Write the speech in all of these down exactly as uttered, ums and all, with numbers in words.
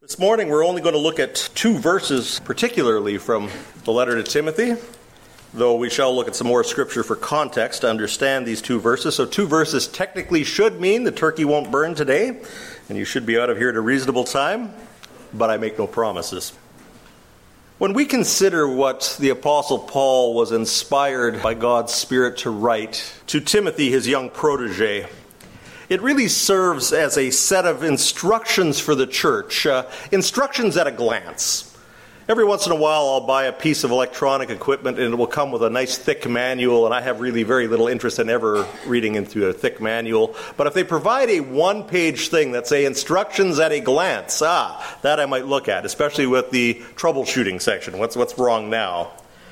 This morning we're only going to look at two verses particularly from the letter to Timothy, though we shall look at some more scripture for context to understand these two verses. So two verses technically should mean the turkey won't burn today, and you should be out of here at a reasonable time, but I make no promises. When we consider what the Apostle Paul was inspired by God's Spirit to write to Timothy, his young protege, it really serves as a set of instructions for the church, uh, instructions at a glance. Every once in a while I'll buy a piece of electronic equipment and it will come with a nice thick manual, and I have really very little interest in ever reading into a thick manual. But if they provide a one-page thing that say instructions at a glance, ah, that I might look at, especially with the troubleshooting section. What's, what's wrong now?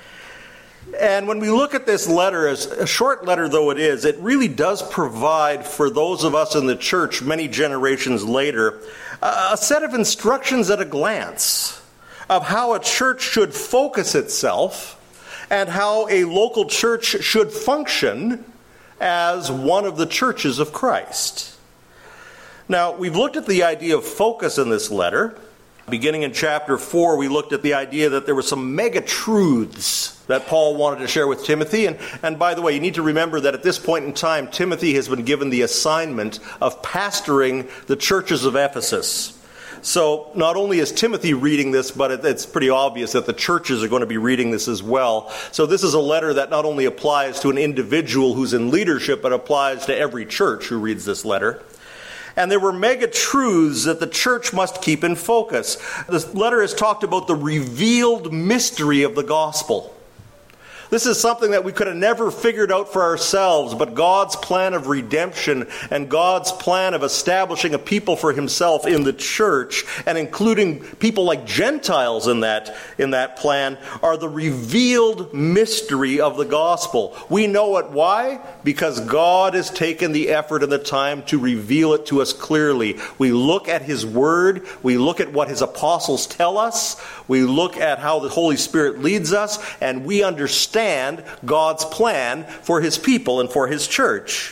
And when we look at this letter, as a short letter though it is, it really does provide for those of us in the church many generations later a set of instructions at a glance of how a church should focus itself and how a local church should function as one of the churches of Christ. Now, we've looked at the idea of focus in this letter. Beginning in chapter four, we looked at the idea that there were some mega truths that Paul wanted to share with Timothy. And, and by the way, you need to remember that at this point in time, Timothy has been given the assignment of pastoring the churches of Ephesus. So not only is Timothy reading this, but it, it's pretty obvious that the churches are going to be reading this as well. So this is a letter that not only applies to an individual who's in leadership, but applies to every church who reads this letter. And there were mega truths that the church must keep in focus. This letter has talked about the revealed mystery of the gospel. This is something that we could have never figured out for ourselves, but God's plan of redemption and God's plan of establishing a people for himself in the church, and including people like Gentiles in that, in that plan, are the revealed mystery of the gospel. We know it. Why? Because God has taken the effort and the time to reveal it to us clearly. We look at his word, we look at what his apostles tell us, we look at how the Holy Spirit leads us, and we understand God's plan for his people and for his church.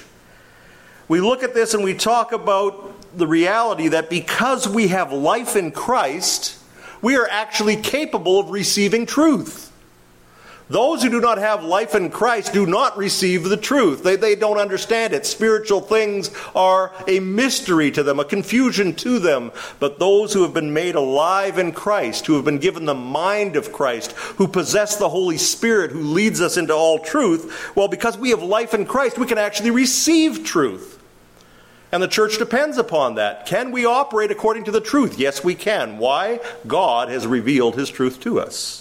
We look at this and we talk about the reality that because we have life in Christ, we are actually capable of receiving truth. Those who do not have life in Christ do not receive the truth. They, they don't understand it. Spiritual things are a mystery to them, a confusion to them. But those who have been made alive in Christ, who have been given the mind of Christ, who possess the Holy Spirit, who leads us into all truth, well, because we have life in Christ, we can actually receive truth. And the church depends upon that. Can we operate according to the truth? Yes, we can. Why? God has revealed his truth to us.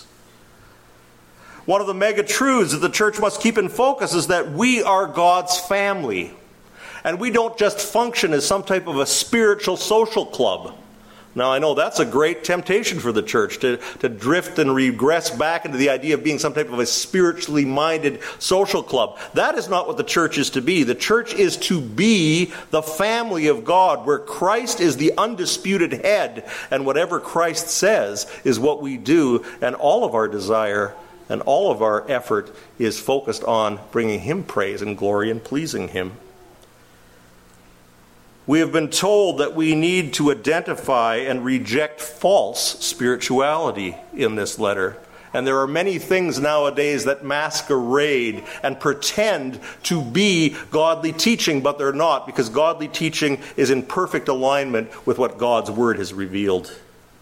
One of the mega truths that the church must keep in focus is that we are God's family. And we don't just function as some type of a spiritual social club. Now, I know that's a great temptation for the church, to, to drift and regress back into the idea of being some type of a spiritually minded social club. That is not what the church is to be. The church is to be the family of God, where Christ is the undisputed head, and whatever Christ says is what we do, and all of our desire and all of our effort is focused on bringing him praise and glory and pleasing him. We have been told that we need to identify and reject false spirituality in this letter. And there are many things nowadays that masquerade and pretend to be godly teaching, but they're not, because godly teaching is in perfect alignment with what God's word has revealed.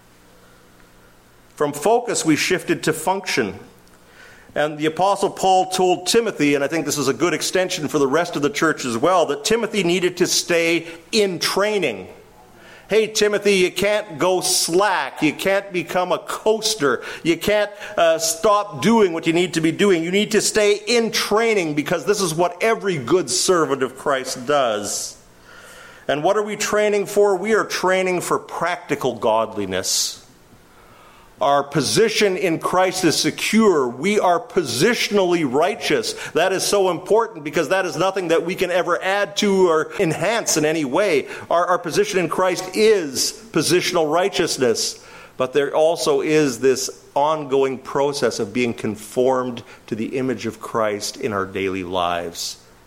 From focus, we shifted to function. And the Apostle Paul told Timothy, and I think this is a good extension for the rest of the church as well, that Timothy needed to stay in training. Hey, Timothy, you can't go slack. You can't become a coaster. You can't uh, stop doing what you need to be doing. You need to stay in training, because this is what every good servant of Christ does. And what are we training for? We are training for practical godliness. Our position in Christ is secure. We are positionally righteous. That is so important, because that is nothing that we can ever add to or enhance in any way. Our, our position in Christ is positional righteousness. But there also is this ongoing process of being conformed to the image of Christ in our daily lives.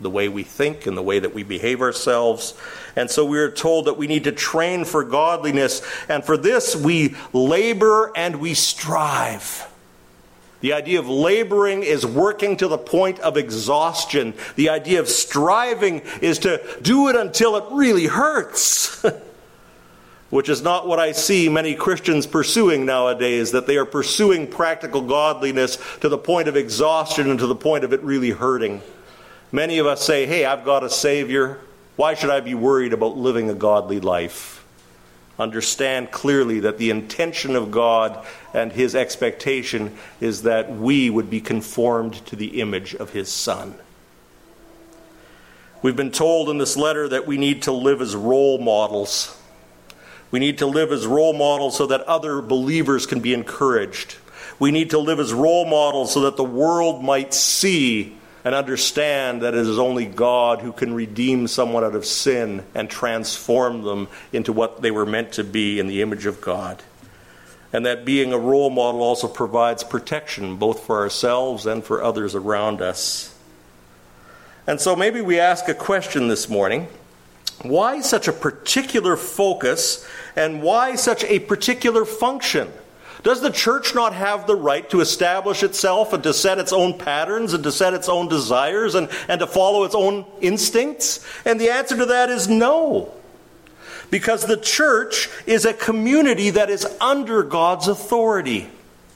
the way we think and the way that we behave ourselves. And so we are told that we need to train for godliness, and for this we labor and we strive. The idea of laboring is working to the point of exhaustion. The idea of striving is to do it until it really hurts. Which is not what I see many Christians pursuing nowadays, that they are pursuing practical godliness to the point of exhaustion and to the point of it really hurting. Many of us say, hey, I've got a Savior. Why should I be worried about living a godly life? Understand clearly that the intention of God and His expectation is that we would be conformed to the image of His Son. We've been told in this letter that we need to live as role models. We need to live as role models so that other believers can be encouraged. We need to live as role models so that the world might see and understand that it is only God who can redeem someone out of sin and transform them into what they were meant to be in the image of God. And that being a role model also provides protection both for ourselves and for others around us. And so maybe we ask a question this morning. Why such a particular focus, and why such a particular function? Does the church not have the right to establish itself and to set its own patterns and to set its own desires and, and to follow its own instincts? And the answer to that is no. Because the church is a community that is under God's authority.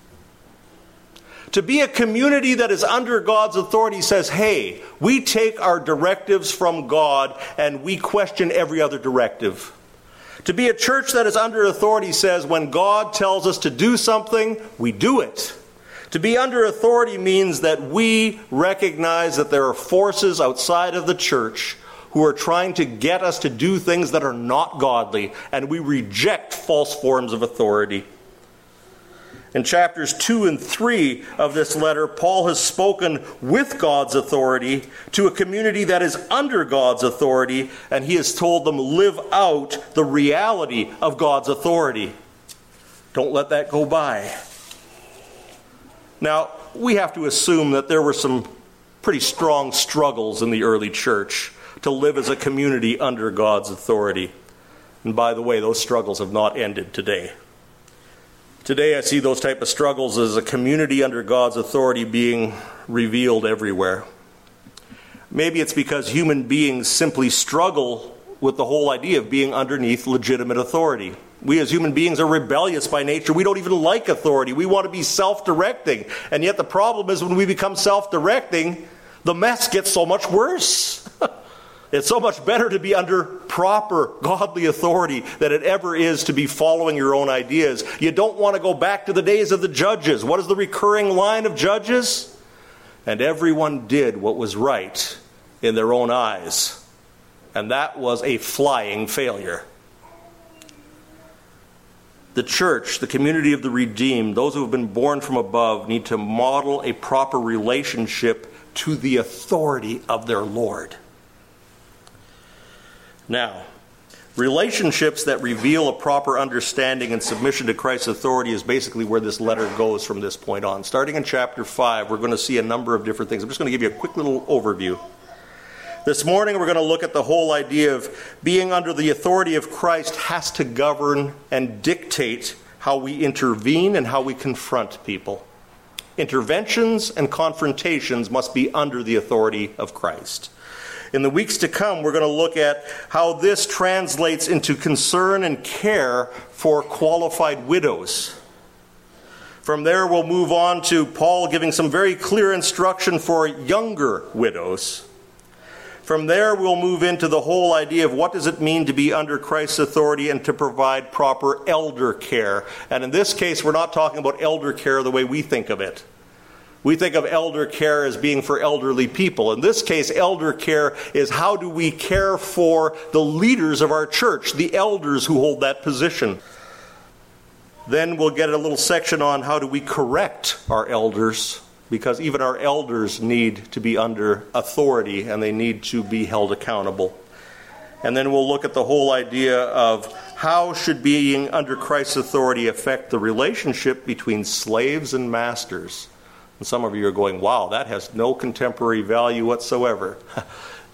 To be a community that is under God's authority says, hey, we take our directives from God and we question every other directive. To be a church that is under authority says when God tells us to do something, we do it. To be under authority means that we recognize that there are forces outside of the church who are trying to get us to do things that are not godly, and we reject false forms of authority. In chapters two and three of this letter, Paul has spoken with God's authority to a community that is under God's authority, and he has told them, live out the reality of God's authority. Don't let that go by. Now, we have to assume that there were some pretty strong struggles in the early church to live as a community under God's authority. And by the way, those struggles have not ended today. Today I see those type of struggles as a community under God's authority being revealed everywhere. Maybe it's because human beings simply struggle with the whole idea of being underneath legitimate authority. We as human beings are rebellious by nature. We don't even like authority. We want to be self-directing. And yet the problem is when we become self-directing, the mess gets so much worse. It's so much better to be under proper godly authority than it ever is to be following your own ideas. You don't want to go back to the days of the judges. What is the recurring line of Judges? And everyone did what was right in their own eyes. And that was a flying failure. The church, the community of the redeemed, those who have been born from above, need to model a proper relationship to the authority of their Lord. Now, relationships that reveal a proper understanding and submission to Christ's authority is basically where this letter goes from this point on. Starting in chapter five, we're going to see a number of different things. I'm just going to give you a quick little overview. This morning, we're going to look at the whole idea of being under the authority of Christ has to govern and dictate how we intervene and how we confront people. Interventions and confrontations must be under the authority of Christ. In the weeks to come, we're going to look at how this translates into concern and care for qualified widows. From there, we'll move on to Paul giving some very clear instruction for younger widows. From there, we'll move into the whole idea of what does it mean to be under Christ's authority and to provide proper elder care. And in this case, we're not talking about elder care the way we think of it. We think of elder care as being for elderly people. In this case, elder care is how do we care for the leaders of our church, the elders who hold that position. Then we'll get a little section on how do we correct our elders, because even our elders need to be under authority and they need to be held accountable. And then we'll look at the whole idea of how should being under Christ's authority affect the relationship between slaves and masters. And some of you are going, wow, that has no contemporary value whatsoever.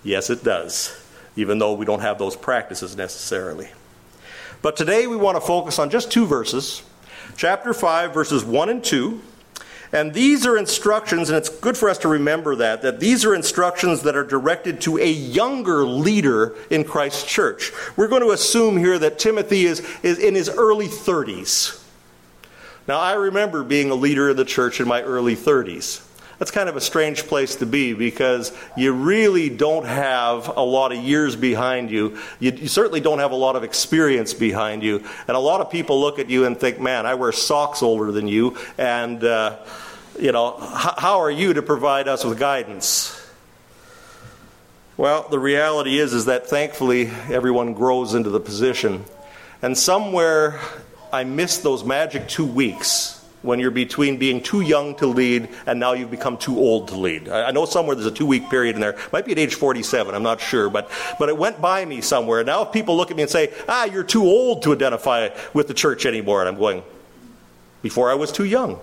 Yes, it does, even though we don't have those practices necessarily. But today we want to focus on just two verses, chapter five, verses one and two. And these are instructions, and it's good for us to remember that, that these are instructions that are directed to a younger leader in Christ's church. We're going to assume here that Timothy is, is in his early thirties. Now, I remember being a leader in the church in my early thirties. That's kind of a strange place to be because you really don't have a lot of years behind you. You, you certainly don't have a lot of experience behind you. And a lot of people look at you and think, man, I wear socks older than you. And, uh, you know, h- how are you to provide us with guidance? Well, the reality is, is that thankfully everyone grows into the position. And somewhere I missed those magic two weeks when you're between being too young to lead and now you've become too old to lead. I know somewhere there's a two-week period in there. Might be at age forty-seven, I'm not sure. But but it went by me somewhere. Now if people look at me and say, ah, you're too old to identify with the church anymore. And I'm going, before I was too young.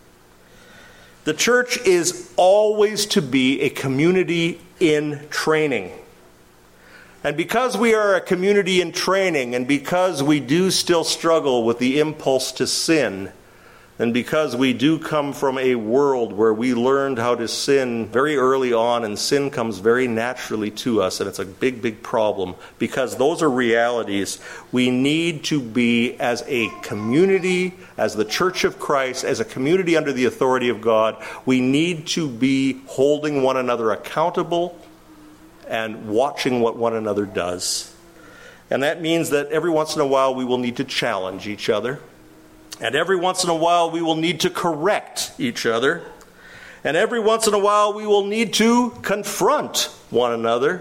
The church is always to be a community in training. And because we are a community in training, and because we do still struggle with the impulse to sin, and because we do come from a world where we learned how to sin very early on, and sin comes very naturally to us, and it's a big, big problem, because those are realities, we need to be, as a community, as the Church of Christ, as a community under the authority of God, we need to be holding one another accountable and watching what one another does. And that means that every once in a while we will need to challenge each other. And every once in a while we will need to correct each other. And every once in a while we will need to confront one another.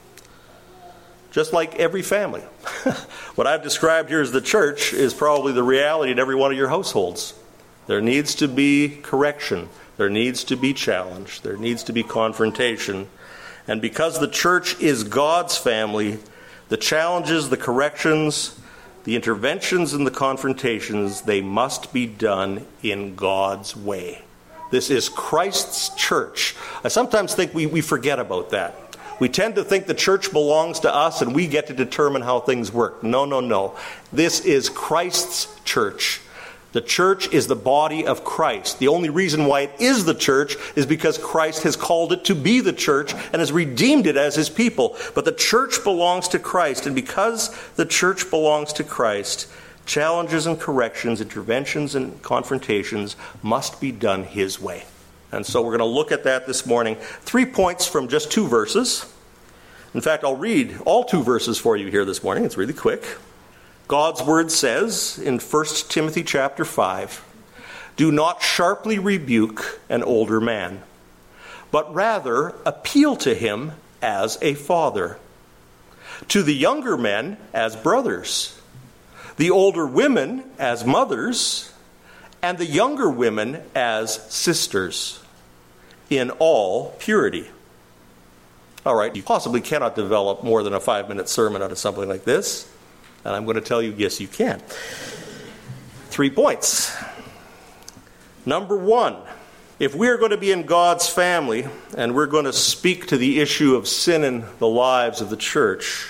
Just like every family. What I've described here as the church is probably the reality in every one of your households. There needs to be correction. There needs to be challenge. There needs to be confrontation. And because the church is God's family, the challenges, the corrections, the interventions and the confrontations, they must be done in God's way. This is Christ's church. I sometimes think we, we forget about that. We tend to think the church belongs to us and we get to determine how things work. No, no, no. This is Christ's church. The church is the body of Christ. The only reason why it is the church is because Christ has called it to be the church and has redeemed it as his people. But the church belongs to Christ, and because the church belongs to Christ, challenges and corrections, interventions and confrontations must be done his way. And so we're going to look at that this morning. Three points from just two verses. In fact, I'll read all two verses for you here this morning. It's really quick. God's word says in First Timothy chapter five, "Do not sharply rebuke an older man, but rather appeal to him as a father. To the younger men as brothers, the older women as mothers, and the younger women as sisters, in all purity." All right, you possibly cannot develop more than a five-minute sermon out of something like this. And I'm going to tell you, yes, you can. Three points. Number one, if we're going to be in God's family and we're going to speak to the issue of sin in the lives of the church,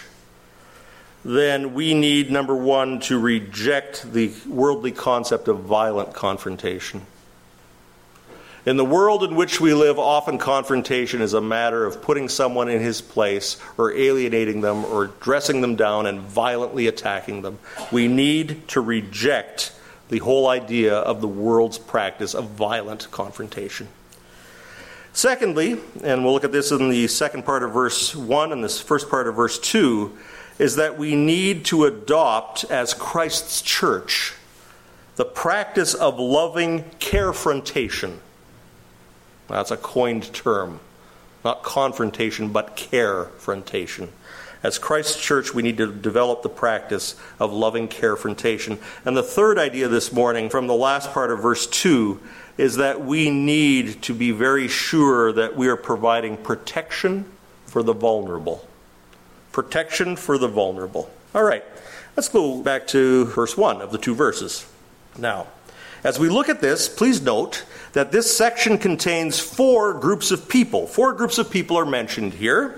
then we need, number one, to reject the worldly concept of violent confrontation. In the world in which we live, often confrontation is a matter of putting someone in his place or alienating them or dressing them down and violently attacking them. We need to reject the whole idea of the world's practice of violent confrontation. Secondly, and we'll look at this in the second part of verse one and this first part of verse two, is that we need to adopt as Christ's church the practice of loving carefrontation. That's a coined term. Not confrontation, but carefrontation. As Christ's church, we need to develop the practice of loving carefrontation. And the third idea this morning, from the last part of verse two, is that we need to be very sure that we are providing protection for the vulnerable. Protection for the vulnerable. All right, let's go back to verse one of the two verses. Now, as we look at this, please note that this section contains four groups of people. Four groups of people are mentioned here.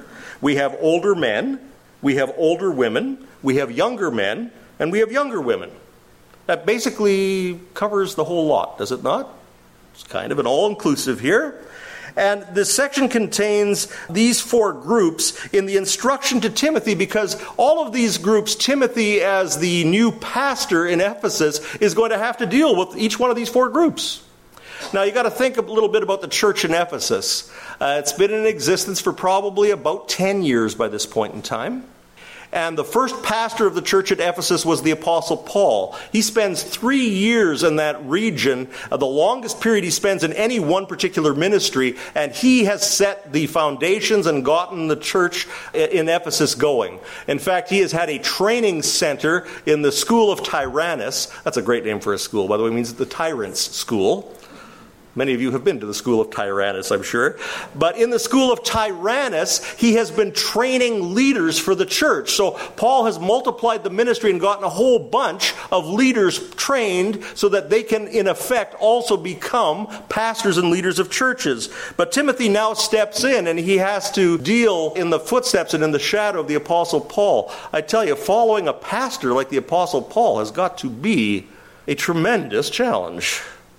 We have older men, we have older women, we have younger men, and we have younger women. That basically covers the whole lot, does it not? It's kind of an all-inclusive here. And this section contains these four groups in the instruction to Timothy, because all of these groups, Timothy as the new pastor in Ephesus is going to have to deal with each one of these four groups. Now you've got to think a little bit about the church in Ephesus. Uh, it's been in existence for probably about ten years by this point in time. And the first pastor of the church at Ephesus was the Apostle Paul. He spends three years in that region, uh, the longest period he spends in any one particular ministry, and he has set the foundations and gotten the church in Ephesus going. In fact, he has had a training center in the School of Tyrannus. That's a great name for a school, by the way. It means the Tyrant's School. Many of you have been to the School of Tyrannus, I'm sure. But in the School of Tyrannus, he has been training leaders for the church. So Paul has multiplied the ministry and gotten a whole bunch of leaders trained so that they can, in effect, also become pastors and leaders of churches. But Timothy now steps in, and he has to deal in the footsteps and in the shadow of the Apostle Paul. I tell you, following a pastor like the Apostle Paul has got to be a tremendous challenge.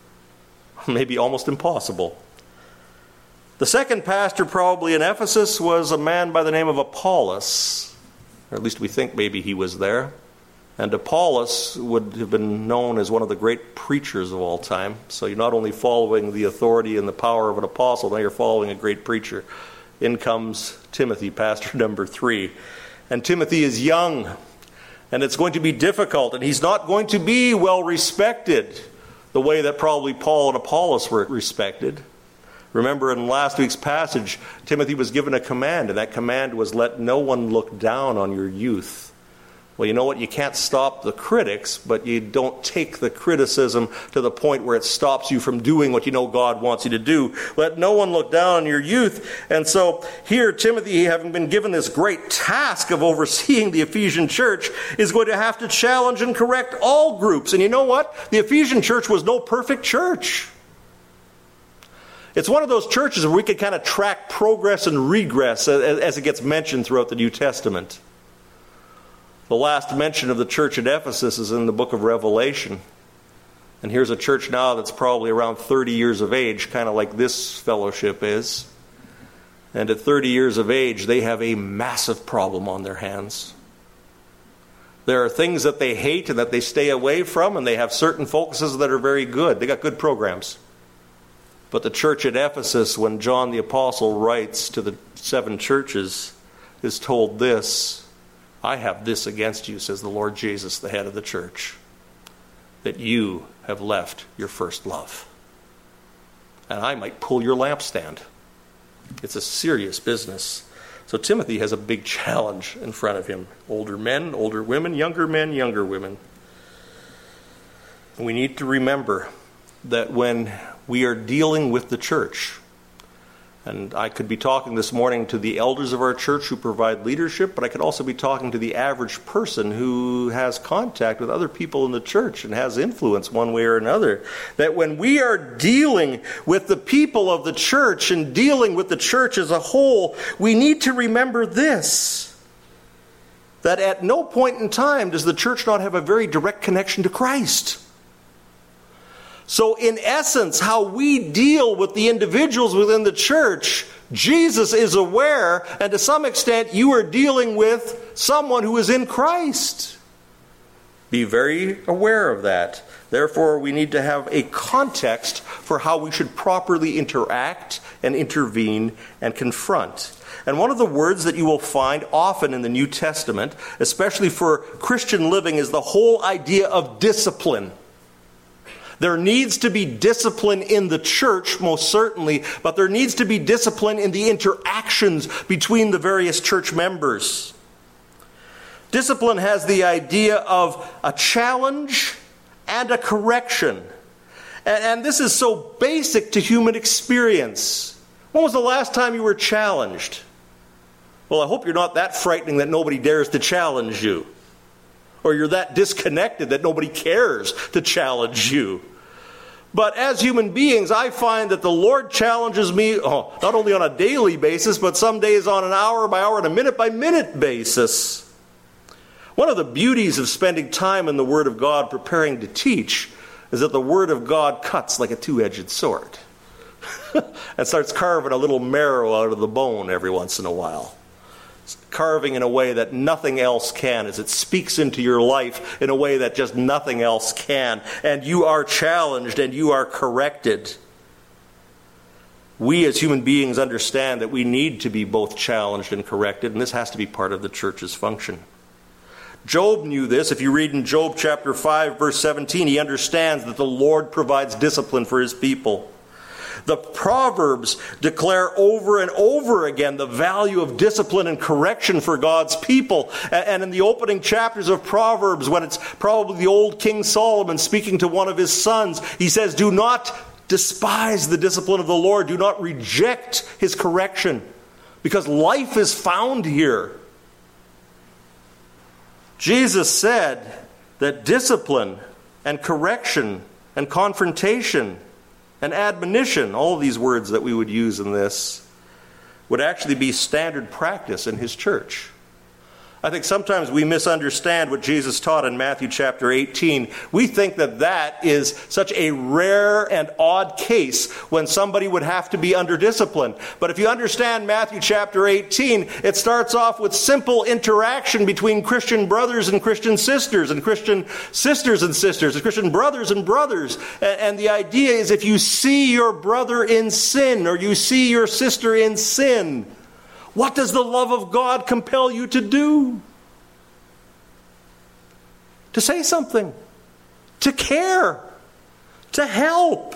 Maybe almost impossible. The second pastor probably in Ephesus was a man by the name of Apollos. Or at least we think maybe he was there. And Apollos would have been known as one of the great preachers of all time. So you're not only following the authority and the power of an apostle, now you're following a great preacher. In comes Timothy, pastor number three. And Timothy is young. And it's going to be difficult. And he's not going to be well respected the way that probably Paul and Apollos were respected. Remember in last week's passage, Timothy was given a command, and that command was, let no one look down on your youth. Well, you know what? You can't stop the critics, but you don't take the criticism to the point where it stops you from doing what you know God wants you to do. Let no one look down on your youth. And so here, Timothy, having been given this great task of overseeing the Ephesian church, is going to have to challenge and correct all groups. And you know what? The Ephesian church was no perfect church. It's one of those churches where we could kind of track progress and regress as it gets mentioned throughout the New Testament. The last mention of the church at Ephesus is in the book of Revelation. And here's a church now that's probably around thirty years of age, kind of like this fellowship is. And at thirty years of age, they have a massive problem on their hands. There are things that they hate and that they stay away from, and they have certain focuses that are very good. They got good programs. But the church at Ephesus, when John the Apostle writes to the seven churches, is told this: I have this against you, says the Lord Jesus, the head of the church, that you have left your first love. And I might pull your lampstand. It's a serious business. So Timothy has a big challenge in front of him. Older men, older women, younger men, younger women. We need to remember that when we are dealing with the church, and I could be talking this morning to the elders of our church who provide leadership, but I could also be talking to the average person who has contact with other people in the church and has influence one way or another. That when we are dealing with the people of the church and dealing with the church as a whole, we need to remember this: that at no point in time does the church not have a very direct connection to Christ. So in essence, how we deal with the individuals within the church, Jesus is aware, and to some extent you are dealing with someone who is in Christ. Be very aware of that. Therefore, we need to have a context for how we should properly interact and intervene and confront. And one of the words that you will find often in the New Testament, especially for Christian living, is the whole idea of discipline. There needs to be discipline in the church, most certainly, but there needs to be discipline in the interactions between the various church members. Discipline has the idea of a challenge and a correction. And, and this is so basic to human experience. When was the last time you were challenged? Well, I hope you're not that frightening that nobody dares to challenge you. Or you're that disconnected that nobody cares to challenge you. But as human beings, I find that the Lord challenges me oh, not only on a daily basis, but some days on an hour by hour and a minute by minute basis. One of the beauties of spending time in the Word of God preparing to teach is that the Word of God cuts like a two-edged sword and starts carving a little marrow out of the bone every once in a while. It's carving in a way that nothing else can, as it speaks into your life in a way that just nothing else can. And you are challenged and you are corrected. We as human beings understand that we need to be both challenged and corrected, and this has to be part of the church's function. Job knew this. If you read in Job chapter five, verse seventeen, he understands that the Lord provides discipline for his people. The Proverbs declare over and over again the value of discipline and correction for God's people. And in the opening chapters of Proverbs, when it's probably the old King Solomon speaking to one of his sons, he says, do not despise the discipline of the Lord. Do not reject his correction, because life is found here. Jesus said that discipline and correction and confrontation and admonition, all of these words that we would use in this, would actually be standard practice in his church. I think sometimes we misunderstand what Jesus taught in Matthew chapter eighteen. We think that that is such a rare and odd case when somebody would have to be under discipline. But if you understand Matthew chapter eighteen, it starts off with simple interaction between Christian brothers and Christian sisters, and Christian sisters and sisters, and Christian brothers and brothers. And the idea is, if you see your brother in sin, or you see your sister in sin, what does the love of God compel you to do? To say something, to care, to help.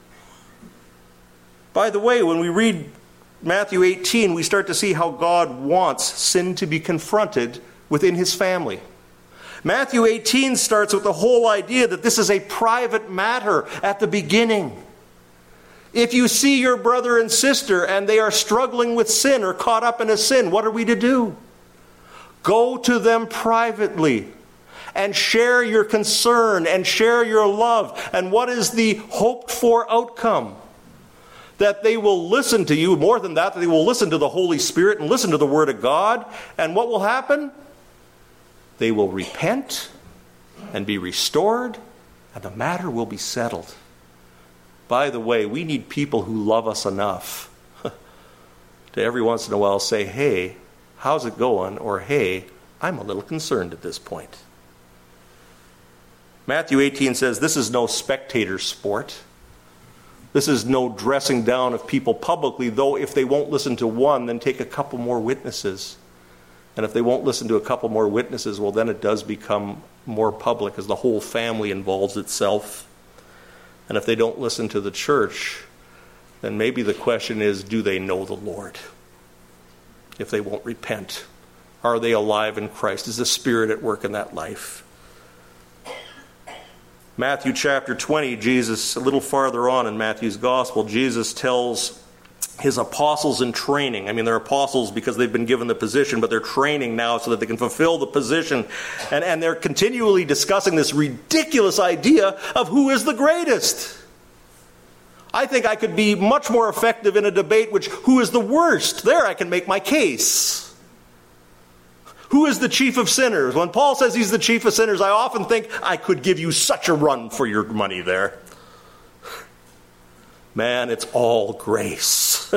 By the way, when we read Matthew eighteen, we start to see how God wants sin to be confronted within his family. Matthew eighteen starts with the whole idea that this is a private matter at the beginning. If you see your brother and sister and they are struggling with sin or caught up in a sin, what are we to do? Go to them privately and share your concern and share your love. And what is the hoped for outcome? That they will listen to you. More than that, that they will listen to the Holy Spirit and listen to the Word of God. And what will happen? They will repent and be restored, and the matter will be settled. By the way, we need people who love us enough to every once in a while say, hey, how's it going? Or, hey, I'm a little concerned at this point. Matthew eighteen says this is no spectator sport. This is no dressing down of people publicly, though if they won't listen to one, then take a couple more witnesses. And if they won't listen to a couple more witnesses, well, then it does become more public as the whole family involves itself. And if they don't listen to the church, then maybe the question is, do they know the Lord? If they won't repent, are they alive in Christ? Is the Spirit at work in that life? Matthew chapter twenty, Jesus, a little farther on in Matthew's gospel, Jesus tells his apostles in training. I mean, they're apostles because they've been given the position, but they're training now so that they can fulfill the position. And, and they're continually discussing this ridiculous idea of who is the greatest. I think I could be much more effective in a debate which, who is the worst? There I can make my case. Who is the chief of sinners? When Paul says he's the chief of sinners, I often think I could give you such a run for your money there. Man, it's all grace.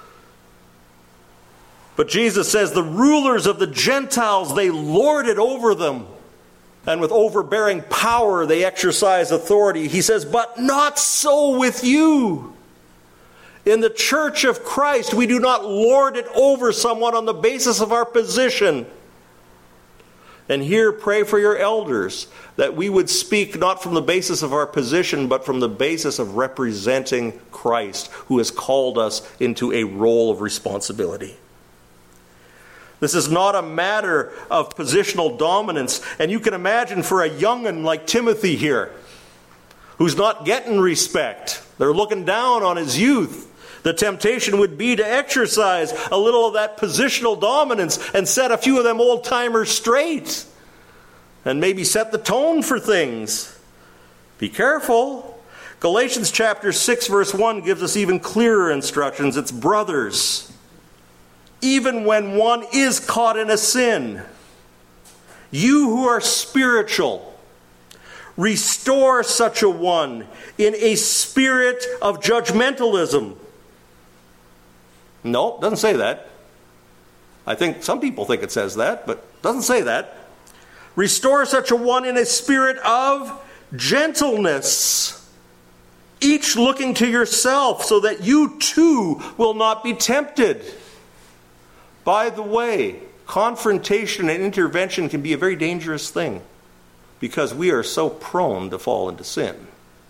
But Jesus says the rulers of the Gentiles, they lord it over them. And with overbearing power, they exercise authority. He says, but not so with you. In the church of Christ, we do not lord it over someone on the basis of our position. And here, pray for your elders, that we would speak not from the basis of our position, but from the basis of representing Christ, who has called us into a role of responsibility. This is not a matter of positional dominance. And you can imagine for a young'un like Timothy here, who's not getting respect. They're looking down on his youth. The temptation would be to exercise a little of that positional dominance and set a few of them old-timers straight. And maybe set the tone for things. Be careful. Galatians chapter six verse one gives us even clearer instructions. It's brothers, even when one is caught in a sin, you who are spiritual, restore such a one in a spirit of judgmentalism. No, it doesn't say that. I think some people think it says that, but it doesn't say that. Restore such a one in a spirit of gentleness, each looking to yourself, so that you too will not be tempted. By the way, confrontation and intervention can be a very dangerous thing because we are so prone to fall into sin.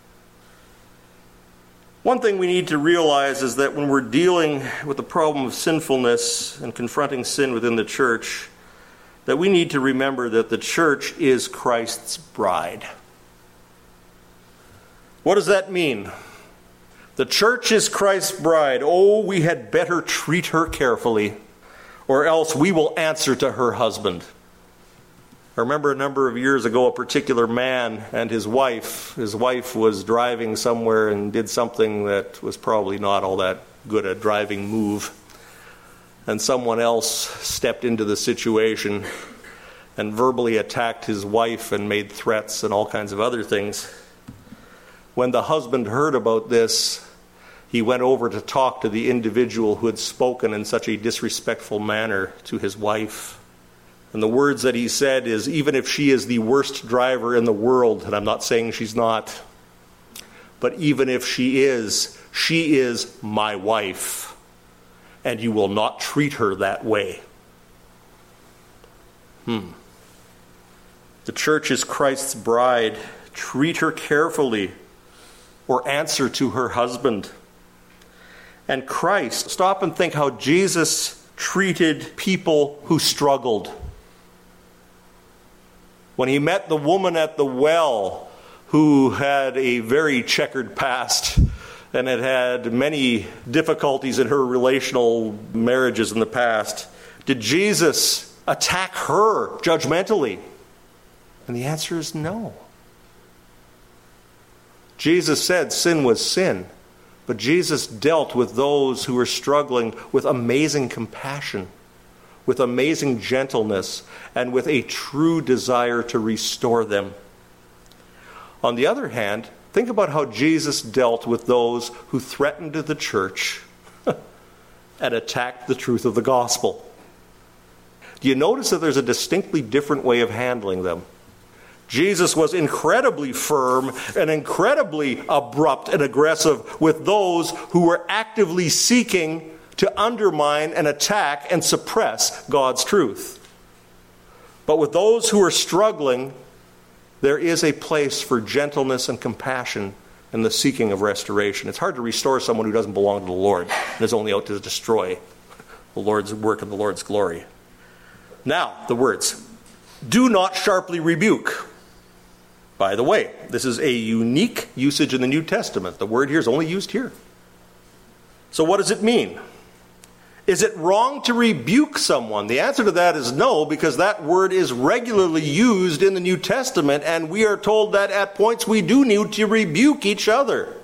One thing we need to realize is that when we're dealing with the problem of sinfulness and confronting sin within the church, that we need to remember that the church is Christ's bride. What does that mean? The church is Christ's bride. Oh, we had better treat her carefully, or else we will answer to her husband. I remember a number of years ago, a particular man and his wife, his wife was driving somewhere and did something that was probably not all that good a driving move. And someone else stepped into the situation and verbally attacked his wife and made threats and all kinds of other things. When the husband heard about this, he went over to talk to the individual who had spoken in such a disrespectful manner to his wife. And the words that he said is, even if she is the worst driver in the world, and I'm not saying she's not, but even if she is, she is my wife, and you will not treat her that way. Hmm. The church is Christ's bride. Treat her carefully, or answer to her husband. And Christ, stop and think how Jesus treated people who struggled. When he met the woman at the well who had a very checkered past and had had many difficulties in her relational marriages in the past, did Jesus attack her judgmentally? And the answer is no. Jesus said sin was sin, but Jesus dealt with those who were struggling with amazing compassion, with amazing gentleness, and with a true desire to restore them. On the other hand, think about how Jesus dealt with those who threatened the church and attacked the truth of the gospel. Do you notice that there's a distinctly different way of handling them? Jesus was incredibly firm and incredibly abrupt and aggressive with those who were actively seeking to undermine and attack and suppress God's truth. But with those who are struggling, there is a place for gentleness and compassion in the seeking of restoration. It's hard to restore someone who doesn't belong to the Lord and is only out to destroy the Lord's work and the Lord's glory. Now, the words. Do not sharply rebuke. By the way, this is a unique usage in the New Testament. The word here is only used here. So what does it mean? Is it wrong to rebuke someone? The answer to that is no, because that word is regularly used in the New Testament, and we are told that at points we do need to rebuke each other.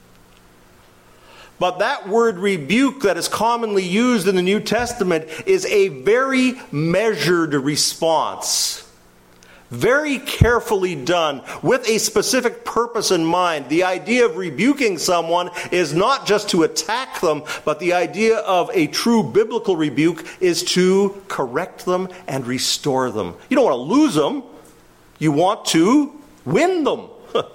But that word rebuke that is commonly used in the New Testament is a very measured response. Very carefully done, with a specific purpose in mind. The idea of rebuking someone is not just to attack them, but the idea of a true biblical rebuke is to correct them and restore them. You don't want to lose them. You want to win them.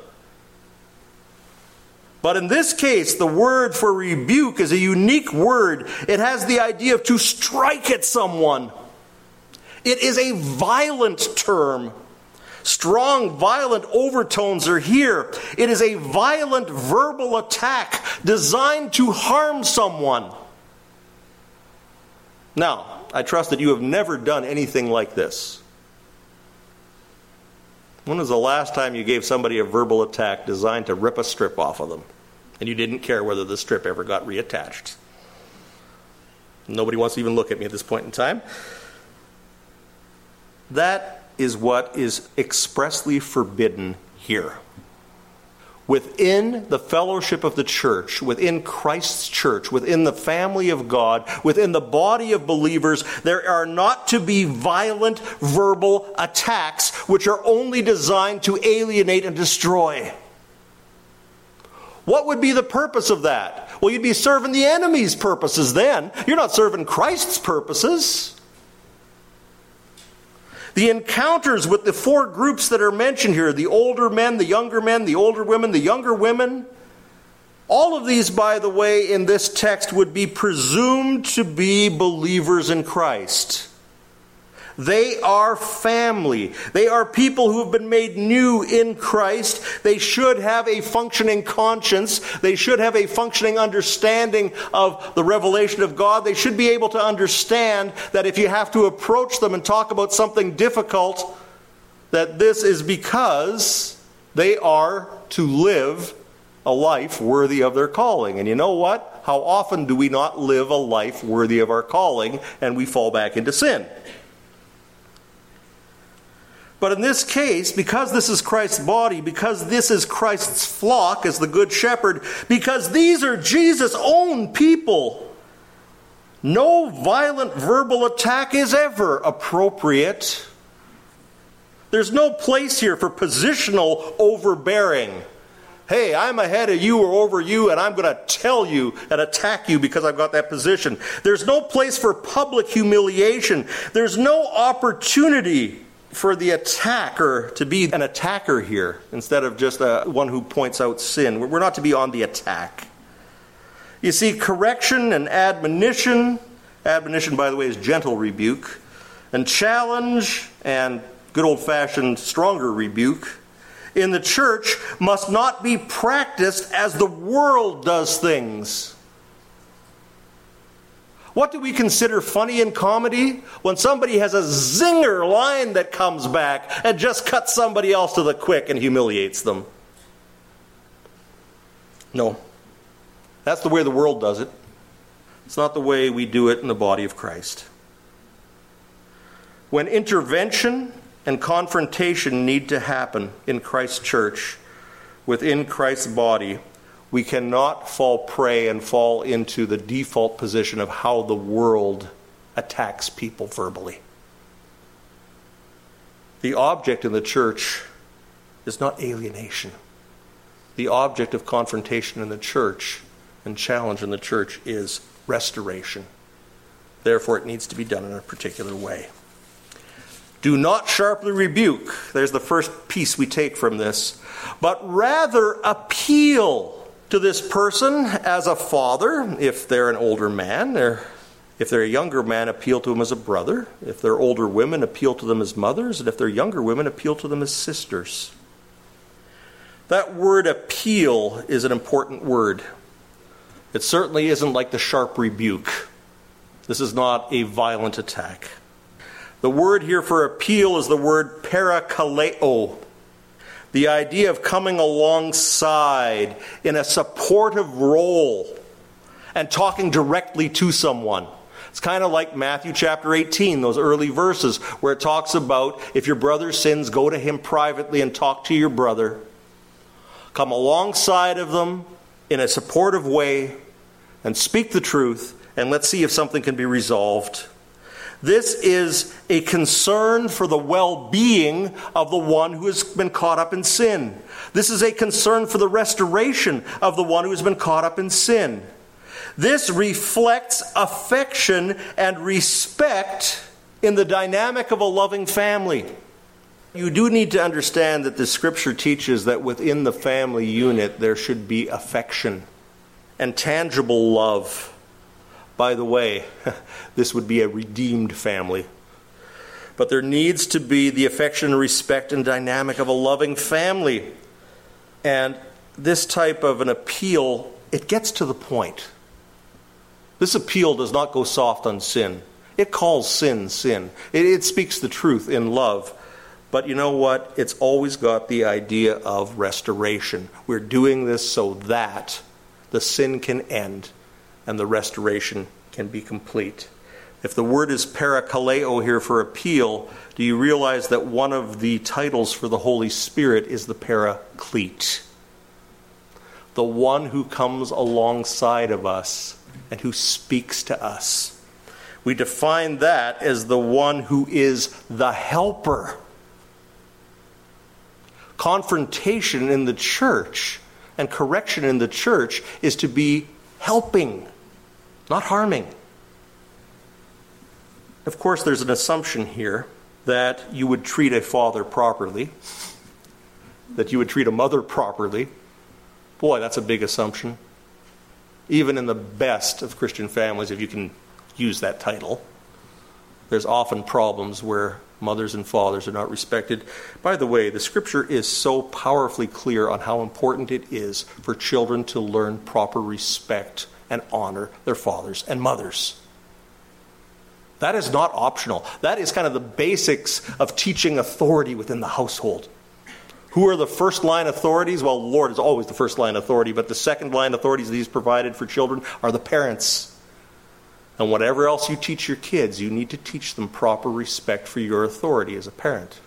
But in this case, the word for rebuke is a unique word. It has the idea of to strike at someone. It is a violent term. Strong, violent overtones are here. It is a violent verbal attack designed to harm someone. Now, I trust that you have never done anything like this. When was the last time you gave somebody a verbal attack designed to rip a strip off of them, and you didn't care whether the strip ever got reattached? Nobody wants to even look at me at this point in time. That is what is expressly forbidden here. within the fellowship of the church, within Christ's church, within the family of God, within the body of believers, there are not to be violent verbal attacks which are only designed to alienate and destroy. What would be the purpose of that? Well, you'd be serving the enemy's purposes then. You're not serving Christ's purposes. The encounters with the four groups that are mentioned here, the older men, the younger men, the older women, the younger women, all of these, by the way, in this text would be presumed to be believers in Christ. They are family. They are people who have been made new in Christ. They should have a functioning conscience. They should have a functioning understanding of the revelation of God. They should be able to understand that if you have to approach them and talk about something difficult, that this is because they are to live a life worthy of their calling. And you know what? How often do we not live a life worthy of our calling and we fall back into sin? But in this case, because this is Christ's body, because this is Christ's flock as the good shepherd, because these are Jesus' own people, no violent verbal attack is ever appropriate. There's no place here for positional overbearing. Hey, I'm ahead of you or over you, and I'm going to tell you and attack you because I've got that position. There's no place for public humiliation. There's no opportunity for the attacker to be an attacker here instead of just a, one who points out sin. We're not to be on the attack. You see, correction and admonition, admonition, by the way, is gentle rebuke, and challenge and good old-fashioned stronger rebuke in the church must not be practiced as the world does things. What do we consider funny in comedy? When somebody has a zinger line that comes back and just cuts somebody else to the quick and humiliates them. No. That's the way the world does it. It's not the way we do it in the body of Christ. When intervention and confrontation need to happen in Christ's church, within Christ's body, we cannot fall prey and fall into the default position of how the world attacks people verbally. The object in the church is not alienation. The object of confrontation in the church and challenge in the church is restoration. Therefore, it needs to be done in a particular way. Do not sharply rebuke. There's the first piece we take from this. But rather appeal to this person as a father, if they're an older man, or if they're a younger man, appeal to him as a brother. If they're older women, appeal to them as mothers. And if they're younger women, appeal to them as sisters. That word appeal is an important word. It certainly isn't like the sharp rebuke. This is not a violent attack. The word here for appeal is the word parakaleo. The idea of coming alongside in a supportive role and talking directly to someone. It's kind of like Matthew chapter eighteen, those early verses where it talks about if your brother sins, go to him privately and talk to your brother. Come alongside of them in a supportive way and speak the truth, and let's see if something can be resolved. This is a concern for the well-being of the one who has been caught up in sin. This is a concern for the restoration of the one who has been caught up in sin. This reflects affection and respect in the dynamic of a loving family. You do need to understand that the Scripture teaches that within the family unit there should be affection and tangible love. By the way, this would be a redeemed family. But there needs to be the affection, respect, and dynamic of a loving family. And this type of an appeal, it gets to the point. This appeal does not go soft on sin. It calls sin, sin. It, it speaks the truth in love. But you know what? It's always got the idea of restoration. We're doing this so that the sin can end and the restoration can be complete. If the word is parakaleo here for appeal, do you realize that one of the titles for the Holy Spirit is the Paraclete? the one who comes alongside of us and who speaks to us. We define that as the one who is the helper. Confrontation in the church and correction in the church is to be helping, not harming. Of course, there's an assumption here that you would treat a father properly, that you would treat a mother properly. Boy, that's a big assumption. Even in the best of Christian families, if you can use that title, there's often problems where mothers and fathers are not respected. By the way, the Scripture is so powerfully clear on how important it is for children to learn proper respect and honor their fathers and mothers. That is not optional. That is kind of the basics of teaching authority within the household. Who are the first line authorities? Well, the Lord is always the first line authority, but the second line authorities that He's provided for children are the parents. And whatever else you teach your kids, you need to teach them proper respect for your authority as a parent.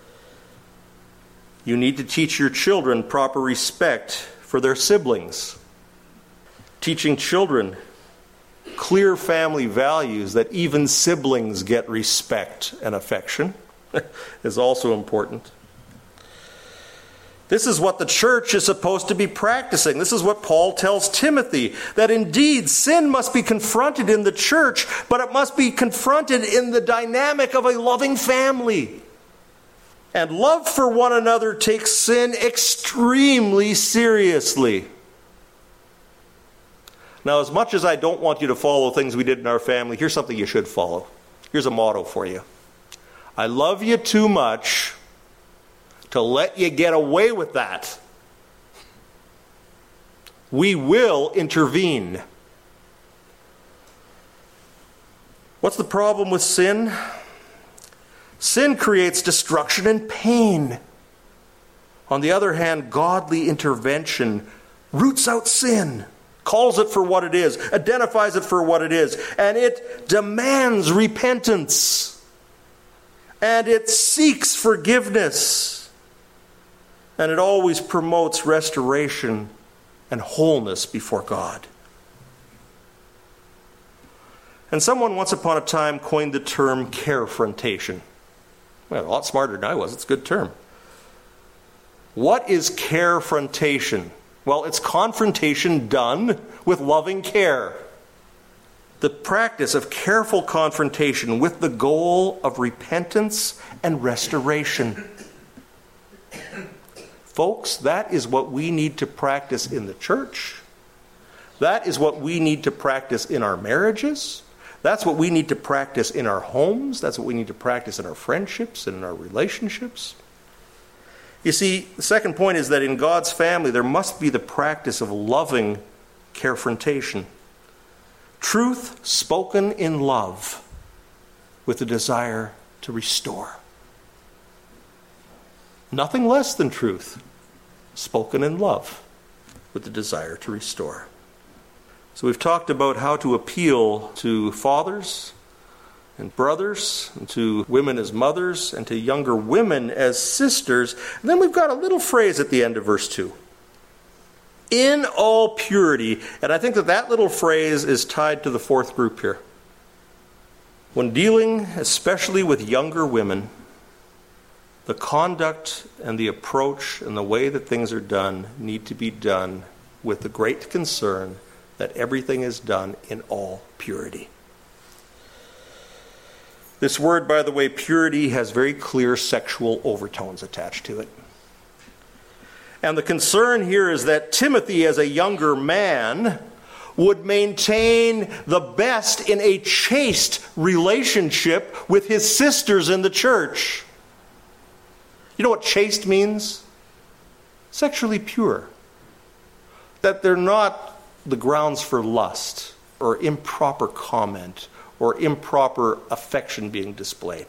You need to teach your children proper respect for their siblings. Teaching children clear family values that even siblings get respect and affection is also important. This is what the church is supposed to be practicing. This is what Paul tells Timothy, that indeed sin must be confronted in the church, but it must be confronted in the dynamic of a loving family. And love for one another takes sin extremely seriously. Now, as much as I don't want you to follow things we did in our family, here's something you should follow. Here's a motto for you. I love you too much to let you get away with that. We will intervene. What's the problem with sin? Sin creates destruction and pain. On the other hand, godly intervention roots out sin, calls it for what it is, identifies it for what it is, and it demands repentance. And it seeks forgiveness. And it always promotes restoration and wholeness before God. And someone once upon a time coined the term carefrontation. Well, a lot smarter than I was. It's a good term. What is carefrontation? Well, it's confrontation done with loving care. The practice of careful confrontation with the goal of repentance and restoration. Folks, that is what we need to practice in the church. That is what we need to practice in our marriages. That's what we need to practice in our homes. That's what we need to practice in our friendships and in our relationships. You see, the second point is that in God's family, there must be the practice of loving carefrontation. Truth spoken in love with the desire to restore. Nothing less than truth spoken in love with the desire to restore. So we've talked about how to appeal to fathers and brothers, and to women as mothers, and to younger women as sisters. And then we've got a little phrase at the end of verse two. In all purity. And I think that that little phrase is tied to the fourth group here. When dealing especially with younger women, the conduct and the approach and the way that things are done need to be done with the great concern that everything is done in all purity. This word, by the way, purity, has very clear sexual overtones attached to it. And the concern here is that Timothy, as a younger man, would maintain the best in a chaste relationship with his sisters in the church. You know what chaste means? Sexually pure. That they're not the grounds for lust or improper comment or improper affection being displayed.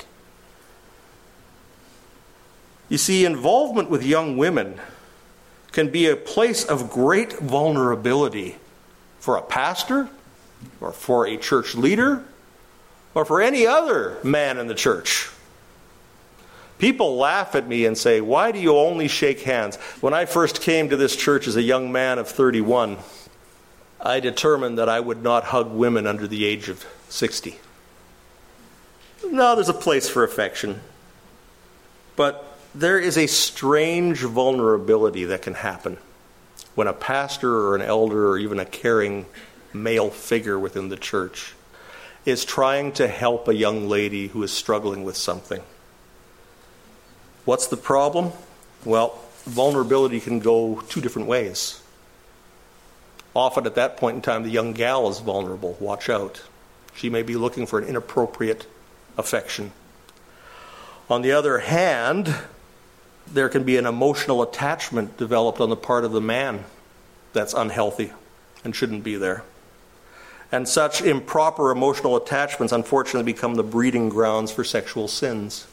You see, involvement with young women can be a place of great vulnerability for a pastor or for a church leader or for any other man in the church. People laugh at me and say, why do you only shake hands? When I first came to this church as a young man of thirty-one, I determined that I would not hug women under the age of sixty. No, there's a place for affection. But there is a strange vulnerability that can happen when a pastor or an elder or even a caring male figure within the church is trying to help a young lady who is struggling with something. What's the problem? Well, vulnerability can go two different ways. Often at that point in time, the young gal is vulnerable. Watch out. She may be looking for an inappropriate affection. On the other hand, there can be an emotional attachment developed on the part of the man that's unhealthy and shouldn't be there. And such improper emotional attachments unfortunately become the breeding grounds for sexual sins.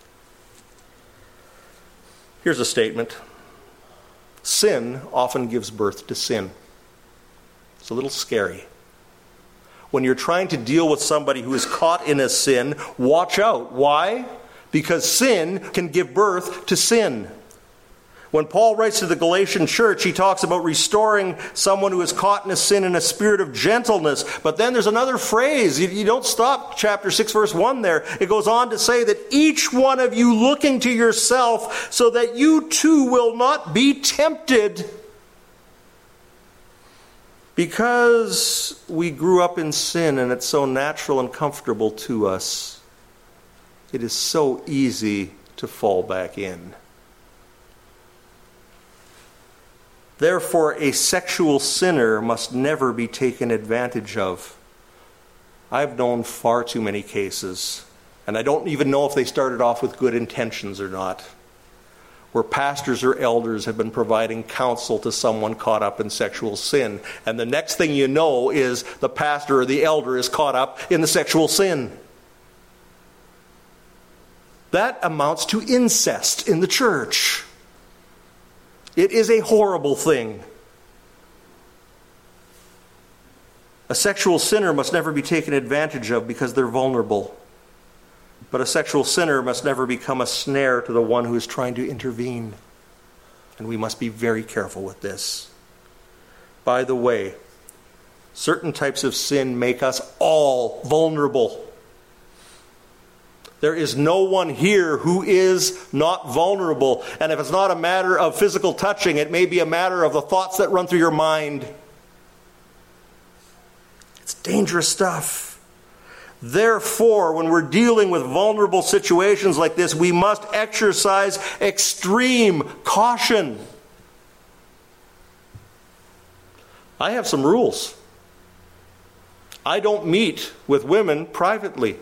Here's a statement. Sin often gives birth to sin. It's a little scary. When you're trying to deal with somebody who is caught in a sin, watch out. Why? Because sin can give birth to sin. When Paul writes to the Galatian church, he talks about restoring someone who is caught in a sin in a spirit of gentleness. But then there's another phrase. You, you don't stop chapter six, verse one there. It goes on to say that each one of you looking to yourself so that you too will not be tempted. Because we grew up in sin and it's so natural and comfortable to us, it is so easy to fall back in. Therefore, a sexual sinner must never be taken advantage of. I've known far too many cases, and I don't even know if they started off with good intentions or not, where pastors or elders have been providing counsel to someone caught up in sexual sin. And the next thing you know is the pastor or the elder is caught up in the sexual sin. That amounts to incest in the church. It is a horrible thing. A sexual sinner must never be taken advantage of because they're vulnerable. But a sexual sinner must never become a snare to the one who is trying to intervene. And we must be very careful with this. By the way, certain types of sin make us all vulnerable. There is no one here who is not vulnerable. And if it's not a matter of physical touching, it may be a matter of the thoughts that run through your mind. It's dangerous stuff. Therefore, when we're dealing with vulnerable situations like this, we must exercise extreme caution. I have some rules. I don't meet with women privately.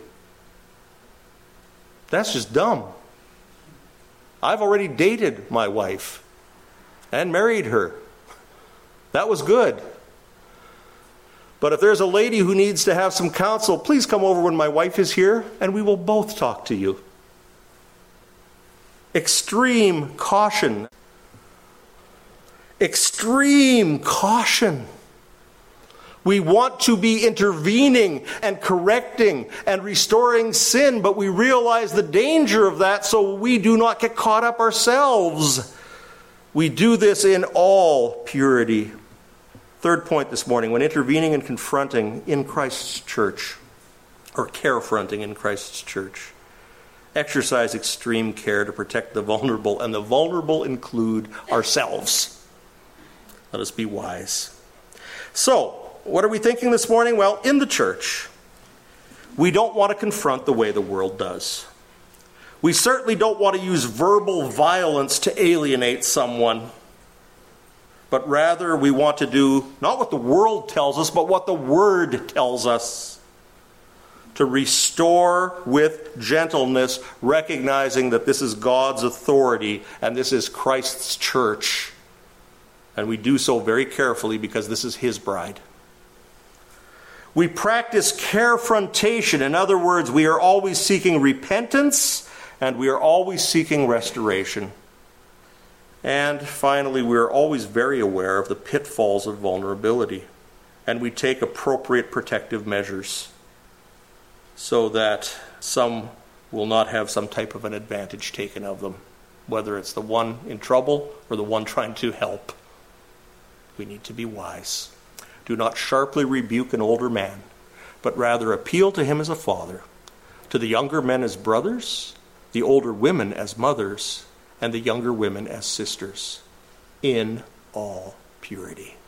That's just dumb. I've already dated my wife and married her. That was good. But if there's a lady who needs to have some counsel, please come over when my wife is here and we will both talk to you. Extreme caution. Extreme caution. We want to be intervening and correcting and restoring sin, but we realize the danger of that so we do not get caught up ourselves. We do this in all purity. Third point this morning, when intervening and confronting in Christ's church, or carefronting in Christ's church, exercise extreme care to protect the vulnerable, and the vulnerable include ourselves. Let us be wise. So, what are we thinking this morning? Well, in the church, we don't want to confront the way the world does. We certainly don't want to use verbal violence to alienate someone. But rather, we want to do not what the world tells us, but what the Word tells us. To restore with gentleness, recognizing that this is God's authority and this is Christ's church. And we do so very carefully because this is His bride. We practice carefrontation. In other words, we are always seeking repentance and we are always seeking restoration. And finally, we are always very aware of the pitfalls of vulnerability. And we take appropriate protective measures so that some will not have some type of an advantage taken of them, whether it's the one in trouble or the one trying to help. We need to be wise. Do not sharply rebuke an older man, but rather appeal to him as a father, to the younger men as brothers, the older women as mothers, and the younger women as sisters, in all purity.